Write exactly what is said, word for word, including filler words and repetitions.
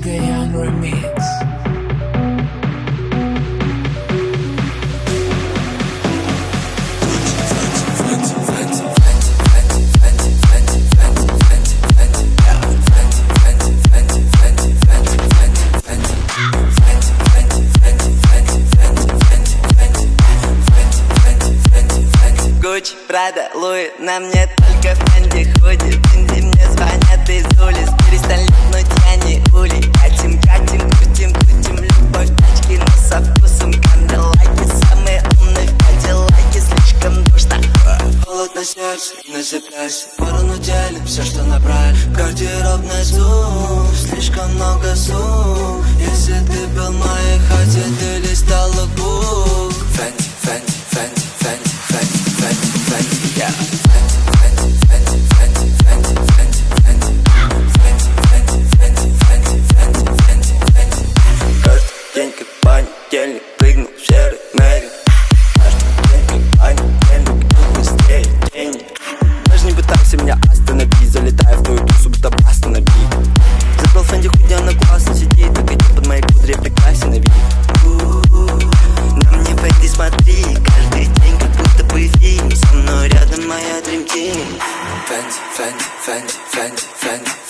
Young Remix. Гуччи, Прада, Луи, на мне только Фенди худи. Бензи мне звонят из улиц, перестань липнуть, я не улей. Катим, катим, крутим, крутим, любовь, тачки, но со вкусом канделайки. Самые умные в Кадиллаке, слишком душно. Холод на сердце, на запястье, ворону делим все, что набрали. Гардероб на зум, слишком много сум. Если ты был в моей хате, ты листал лукбук. Фенди, Фенди, Фенди, Фенди, Фенди, Фенди, Фенди, я. Фенди, Фенди, Фенди, Фенди, Фенди, Фенди, Фенди, Фенди, Фенди, Фенди, Фенди, Фенди. Каждый день как понедельник, прыгнул в серый Мэри. Каждый день как понедельник, иду быстрее тени. Даже не пытайся меня остановить, залетая в твою тусу, будто останови. Забрал Фенди, худи, она классно сидит, так идет под моей кудри, прекрасен на вид. На мне Фенди смотри, каждый день как будто бы фильм. Со мной рядом моя Dream Team. Фенди, Фенди, Фенди, Фенди, Фенди.